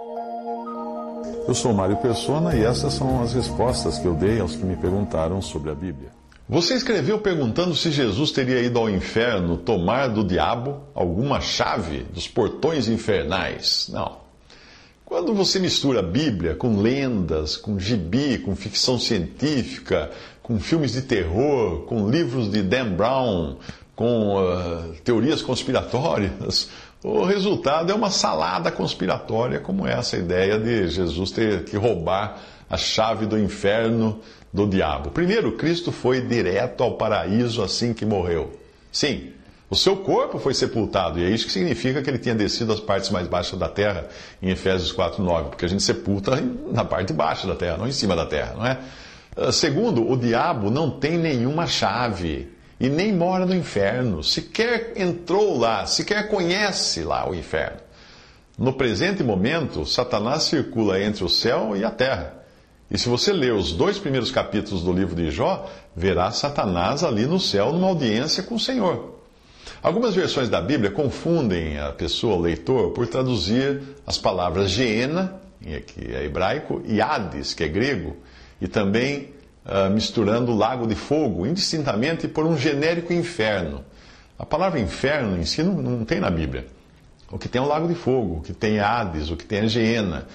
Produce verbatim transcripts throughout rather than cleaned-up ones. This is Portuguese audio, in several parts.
Eu sou Mário Persona e essas são as respostas que eu dei aos que me perguntaram sobre a Bíblia. Você escreveu perguntando se Jesus teria ido ao inferno tomar do diabo alguma chave dos portões infernais. Não. Quando você mistura a Bíblia com lendas, com gibi, com ficção científica, com filmes de terror, com livros de Dan Brown, com uh, teorias conspiratórias, o resultado é uma salada conspiratória, como essa ideia de Jesus ter que roubar a chave do inferno do diabo. Primeiro, Cristo foi direto ao paraíso assim que morreu. Sim, o seu corpo foi sepultado, e é isso que significa que ele tinha descido às partes mais baixas da terra, em Efésios quatro, nove, porque a gente sepulta na parte baixa da terra, não em cima da terra, não é? Segundo, o diabo não tem nenhuma chave e nem mora no inferno, sequer entrou lá, sequer conhece lá o inferno. No presente momento, Satanás circula entre o céu e a terra. E se você ler os dois primeiros capítulos do livro de Jó, verá Satanás ali no céu numa audiência com o Senhor. Algumas versões da Bíblia confundem a pessoa, o leitor, por traduzir as palavras Geena, que é hebraico, e Hades, que é grego, e também uh, misturando o lago de fogo, indistintamente, por um genérico inferno. A palavra inferno em si não, não tem na Bíblia. O que tem é o lago de fogo, o que tem é Hades, o que tem é Geena.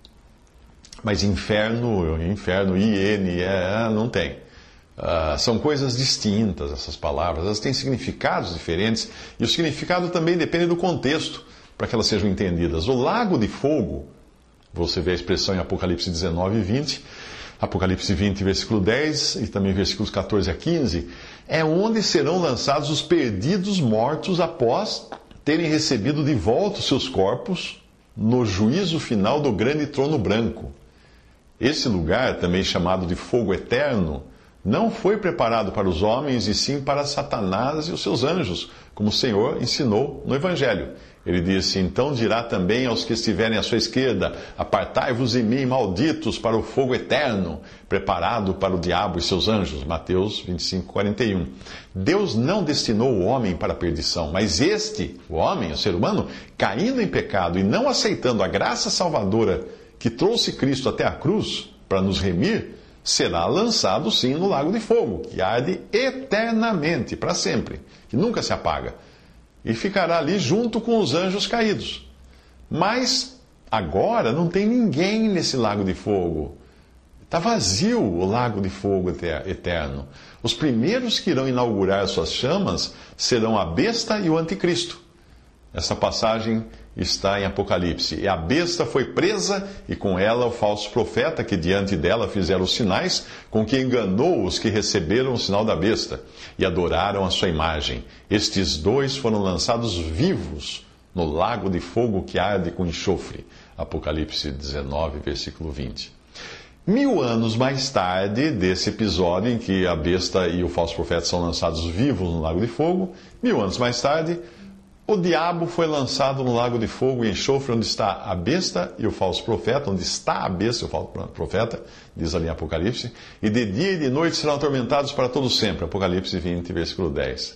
Mas inferno, inferno, I N, E, não tem. Uh, são coisas distintas essas palavras, elas têm significados diferentes e o significado também depende do contexto para que elas sejam entendidas. O lago de fogo, você vê a expressão em Apocalipse dezenove e vinte, Apocalipse vinte, versículo dez e também versículos catorze a quinze, é onde serão lançados os perdidos mortos após terem recebido de volta os seus corpos no juízo final do grande trono branco. Esse lugar, também chamado de fogo eterno, não foi preparado para os homens, e sim para Satanás e os seus anjos, como o Senhor ensinou no Evangelho. Ele disse: então dirá também aos que estiverem à sua esquerda: apartai-vos em mim, malditos, para o fogo eterno, preparado para o diabo e seus anjos. Mateus vinte e cinco, quarenta e um. Deus não destinou o homem para a perdição, mas este, o homem, o ser humano, caindo em pecado e não aceitando a graça salvadora que trouxe Cristo até a cruz para nos remir, será lançado sim no lago de fogo, que arde eternamente, para sempre, que nunca se apaga, e ficará ali junto com os anjos caídos. Mas agora não tem ninguém nesse lago de fogo. Está vazio o lago de fogo eterno. Os primeiros que irão inaugurar suas chamas serão a besta e o anticristo. Essa passagem está em Apocalipse. E a besta foi presa, e com ela o falso profeta, que diante dela fizeram os sinais, com que enganou os que receberam o sinal da besta e adoraram a sua imagem. Estes dois foram lançados vivos no lago de fogo que arde com enxofre. Apocalipse dezenove, versículo vinte. Mil anos mais tarde desse episódio em que a besta e o falso profeta são lançados vivos no lago de fogo, mil anos mais tarde, o diabo foi lançado no lago de fogo e enxofre, onde está a besta e o falso profeta, onde está a besta e o falso profeta, diz ali em Apocalipse, e de dia e de noite serão atormentados para todo sempre. Apocalipse vinte, versículo dez.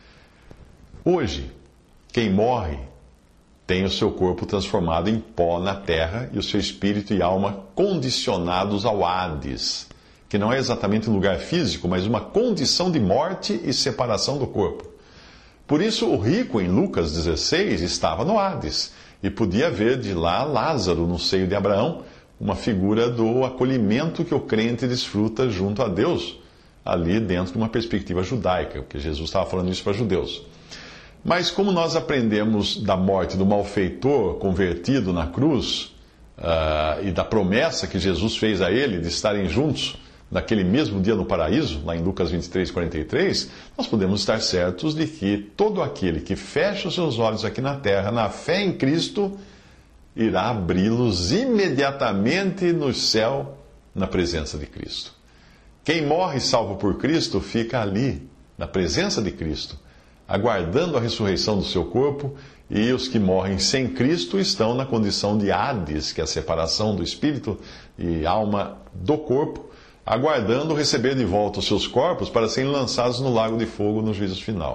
Hoje, quem morre tem o seu corpo transformado em pó na terra e o seu espírito e alma condicionados ao Hades, que não é exatamente um lugar físico, mas uma condição de morte e separação do corpo. Por isso, o rico, em Lucas dezesseis, estava no Hades e podia ver de lá Lázaro no seio de Abraão, uma figura do acolhimento que o crente desfruta junto a Deus, ali dentro de uma perspectiva judaica, porque Jesus estava falando isso para judeus. Mas como nós aprendemos da morte do malfeitor convertido na cruz, uh, e da promessa que Jesus fez a ele de estarem juntos naquele mesmo dia no paraíso, lá em Lucas vinte e três, quarenta e três, nós podemos estar certos de que todo aquele que fecha os seus olhos aqui na terra, na fé em Cristo, irá abri-los imediatamente no céu, na presença de Cristo. Quem morre salvo por Cristo fica ali, na presença de Cristo, aguardando a ressurreição do seu corpo, e os que morrem sem Cristo estão na condição de Hades, que é a separação do espírito e alma do corpo, aguardando receber de volta os seus corpos para serem lançados no lago de fogo no juízo final.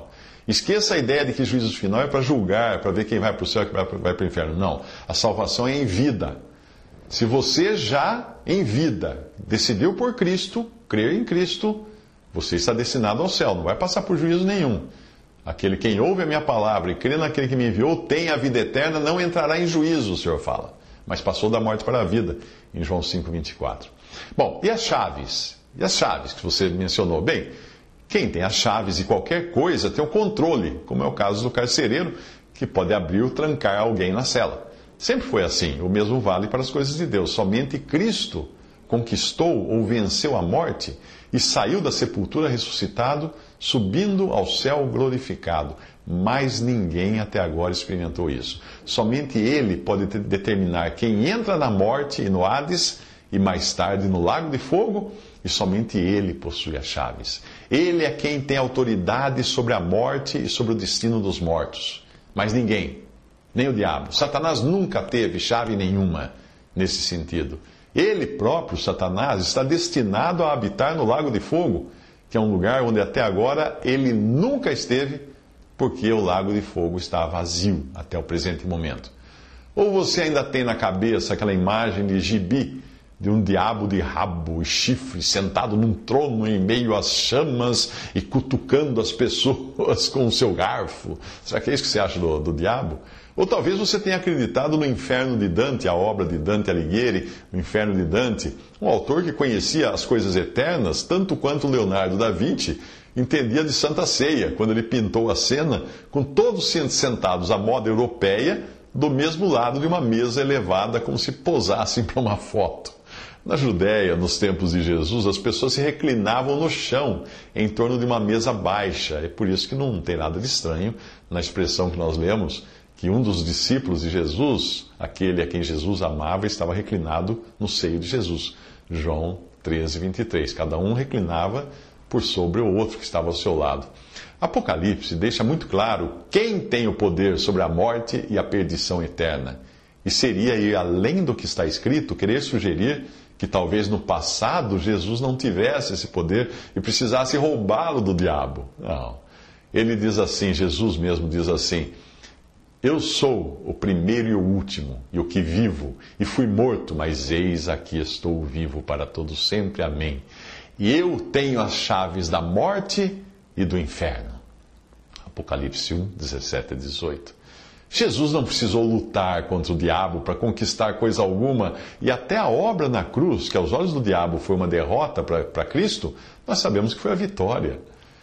Esqueça a ideia de que juízo final é para julgar, para ver quem vai para o céu e quem vai para o inferno. Não. A salvação é em vida. Se você já, em vida, decidiu por Cristo, crer em Cristo, você está destinado ao céu. Não vai passar por juízo nenhum. Aquele quem ouve a minha palavra e crê naquele que me enviou tem a vida eterna, não entrará em juízo, o Senhor fala. Mas passou da morte para a vida, em João cinco, vinte e quatro. Bom, e as chaves? E as chaves que você mencionou? Bem, quem tem as chaves de qualquer coisa tem o controle, como é o caso do carcereiro, que pode abrir ou trancar alguém na cela. Sempre foi assim, o mesmo vale para as coisas de Deus. Somente Cristo conquistou ou venceu a morte e saiu da sepultura ressuscitado, subindo ao céu glorificado. Mas ninguém até agora experimentou isso. Somente Ele pode determinar quem entra na morte e no Hades, e mais tarde no lago de fogo, e somente Ele possui as chaves. Ele é quem tem autoridade sobre a morte e sobre o destino dos mortos. Mas ninguém, nem o diabo. Satanás nunca teve chave nenhuma nesse sentido. Ele próprio, Satanás, está destinado a habitar no lago de fogo, que é um lugar onde até agora ele nunca esteve, porque o lago de fogo está vazio até o presente momento. Ou você ainda tem na cabeça aquela imagem de gibi, de um diabo de rabo e chifre sentado num trono em meio às chamas e cutucando as pessoas com o seu garfo? Será que é isso que você acha do, do diabo? Ou talvez você tenha acreditado no Inferno de Dante, a obra de Dante Alighieri, o Inferno de Dante, um autor que conhecia as coisas eternas tanto quanto Leonardo da Vinci entendia de Santa Ceia, quando ele pintou a cena com todos sentados à moda europeia, do mesmo lado de uma mesa elevada, como se posassem para uma foto. Na Judéia, nos tempos de Jesus, as pessoas se reclinavam no chão, em torno de uma mesa baixa. É por isso que não tem nada de estranho na expressão que nós lemos, que um dos discípulos de Jesus, aquele a quem Jesus amava, estava reclinado no seio de Jesus. João treze, vinte e três. Cada um reclinava por sobre o outro que estava ao seu lado. Apocalipse deixa muito claro quem tem o poder sobre a morte e a perdição eterna. E seria ir além do que está escrito, querer sugerir que talvez no passado Jesus não tivesse esse poder e precisasse roubá-lo do diabo. Não. Ele diz assim, Jesus mesmo diz assim: eu sou o primeiro e o último, e o que vivo, e fui morto, mas eis aqui estou vivo para todo sempre. Amém. E eu tenho as chaves da morte e do inferno. Apocalipse um, dezessete a dezoito. Jesus não precisou lutar contra o diabo para conquistar coisa alguma, e até a obra na cruz, que aos olhos do diabo foi uma derrota para Cristo, nós sabemos que foi a vitória.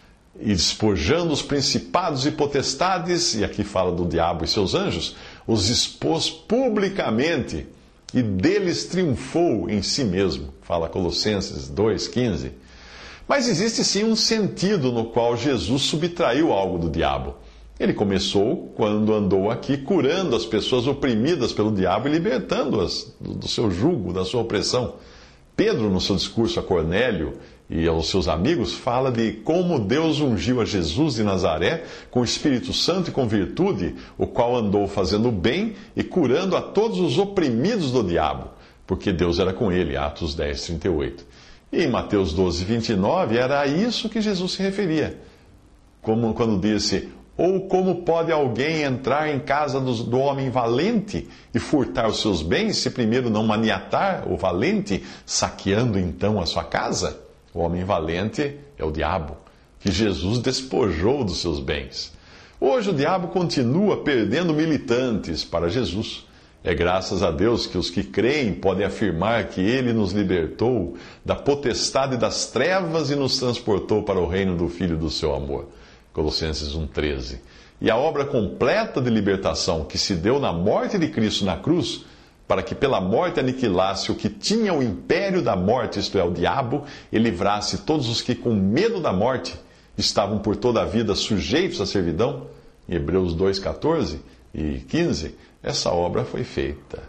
E despojando os principados e potestades, e aqui fala do diabo e seus anjos, os expôs publicamente, e deles triunfou em si mesmo. Fala Colossenses dois, quinze. Mas existe sim um sentido no qual Jesus subtraiu algo do diabo. Ele começou quando andou aqui curando as pessoas oprimidas pelo diabo e libertando-as do, do seu jugo, da sua opressão. Pedro, no seu discurso a Cornélio e aos seus amigos, fala de como Deus ungiu a Jesus de Nazaré com o Espírito Santo e com virtude, o qual andou fazendo o bem e curando a todos os oprimidos do diabo, porque Deus era com ele. Atos dez, trinta e oito. E em Mateus doze, vinte e nove, era a isso que Jesus se referia. Como, quando disse: ou como pode alguém entrar em casa do, do homem valente e furtar os seus bens, se primeiro não maniatar o valente, saqueando então a sua casa? O homem valente é o diabo, que Jesus despojou dos seus bens. Hoje o diabo continua perdendo militantes para Jesus. É graças a Deus que os que creem podem afirmar que Ele nos libertou da potestade das trevas e nos transportou para o reino do Filho do seu amor. Colossenses um, treze. E a obra completa de libertação que se deu na morte de Cristo na cruz, para que pela morte aniquilasse o que tinha o império da morte, isto é, o diabo, e livrasse todos os que com medo da morte estavam por toda a vida sujeitos à servidão, em Hebreus dois, quatorze e quinze, essa obra foi feita.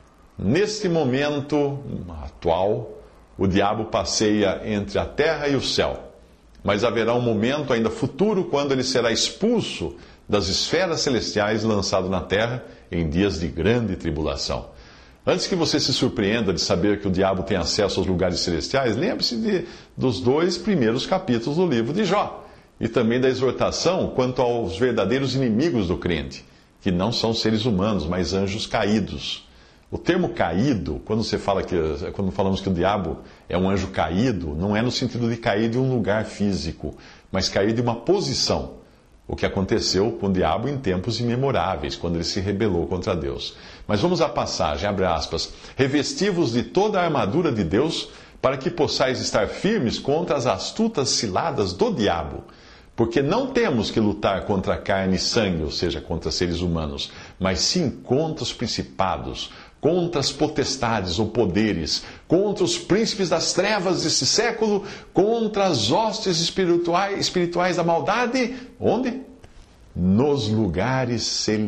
Neste momento atual, o diabo passeia entre a terra e o céu. Mas haverá um momento ainda futuro quando ele será expulso das esferas celestiais e lançado na terra em dias de grande tribulação. Antes que você se surpreenda de saber que o diabo tem acesso aos lugares celestiais, lembre-se de, dos dois primeiros capítulos do livro de Jó. e também da exortação quanto aos verdadeiros inimigos do crente, que não são seres humanos, mas anjos caídos. O termo caído, quando você fala que, quando falamos que o diabo é um anjo caído, não é no sentido de cair de um lugar físico, mas cair de uma posição. O que aconteceu com o diabo em tempos imemoráveis, quando ele se rebelou contra Deus. Mas vamos à passagem, abre aspas. Revesti-vos de toda a armadura de Deus, para que possais estar firmes contra as astutas ciladas do diabo. Porque não temos que lutar contra carne e sangue, ou seja, contra seres humanos, mas sim contra os principados, contra as potestades ou poderes, contra os príncipes das trevas desse século, contra as hostes espirituais, espirituais da maldade. Onde? Nos lugares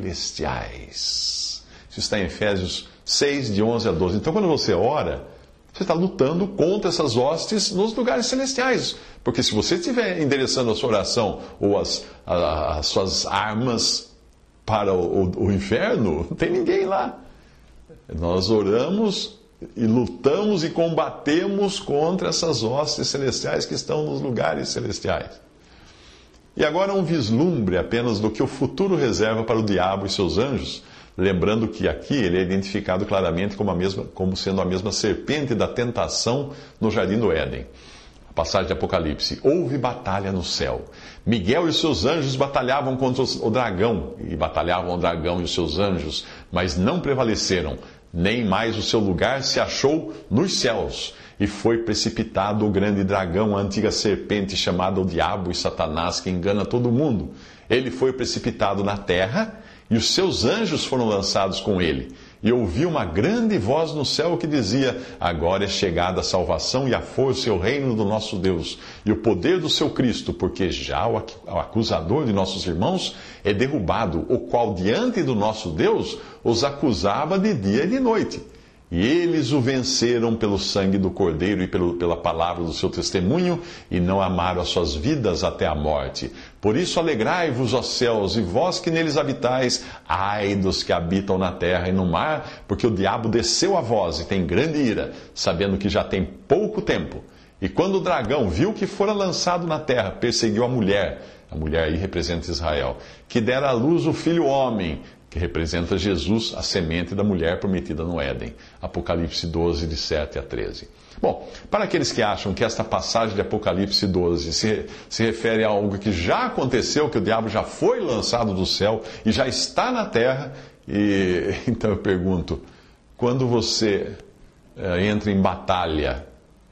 celestiais. Isso está em Efésios seis, de onze a doze. Então, quando você ora, você está lutando contra essas hostes nos lugares celestiais. Porque se você estiver endereçando a sua oração ou as, a, as suas armas para o, o, o inferno, não tem ninguém lá. Nós oramos e lutamos e combatemos contra essas hostes celestiais que estão nos lugares celestiais. E agora um vislumbre apenas do que o futuro reserva para o diabo e seus anjos, lembrando que aqui ele é identificado claramente como, a mesma, como sendo a mesma serpente da tentação no jardim do Éden. A passagem de Apocalipse. Houve batalha no céu. Miguel e os seus anjos batalhavam contra o dragão, e batalhavam o dragão e os seus anjos, mas não prevaleceram, nem mais o seu lugar se achou nos céus. E foi precipitado o grande dragão, a antiga serpente chamada o Diabo e Satanás, que engana todo mundo. Ele foi precipitado na terra, e os seus anjos foram lançados com ele. E ouvi uma grande voz no céu que dizia: agora é chegada a salvação e a força e o reino do nosso Deus, e o poder do seu Cristo, porque já o acusador de nossos irmãos é derrubado, o qual diante do nosso Deus os acusava de dia e de noite. E eles o venceram pelo sangue do Cordeiro e pelo, pela palavra do seu testemunho, e não amaram as suas vidas até a morte. Por isso alegrai-vos, ó céus, e vós que neles habitais, ai dos que habitam na terra e no mar, porque o diabo desceu a vós e tem grande ira, sabendo que já tem pouco tempo. E quando o dragão viu que fora lançado na terra, perseguiu a mulher, a mulher aí representa Israel, que dera à luz o filho homem, que representa Jesus, a semente da mulher prometida no Éden. Apocalipse doze, de sete a treze. Bom, para aqueles que acham que esta passagem de Apocalipse doze se, se refere a algo que já aconteceu, que o diabo já foi lançado do céu e já está na terra, e então eu pergunto, quando você é, entra em batalha,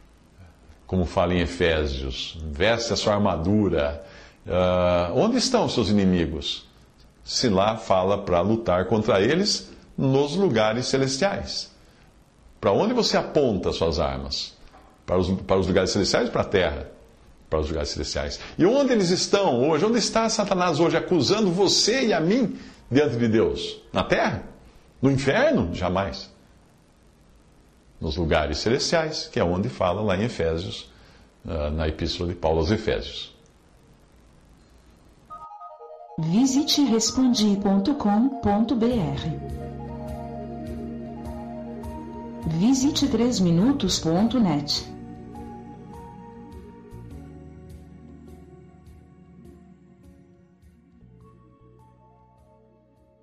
como fala em Efésios, veste a sua armadura, uh, onde estão os seus inimigos? Se lá fala para lutar contra eles nos lugares celestiais. Para onde você aponta suas armas? Para os, para os lugares celestiais ou para a terra? Para os lugares celestiais. E onde eles estão hoje? Onde está Satanás hoje acusando você e a mim diante de Deus? Na terra? No inferno? Jamais. Nos lugares celestiais, que é onde fala lá em Efésios, na Epístola de Paulo aos Efésios. Visite respondi ponto com ponto br. Visite três minutos ponto net.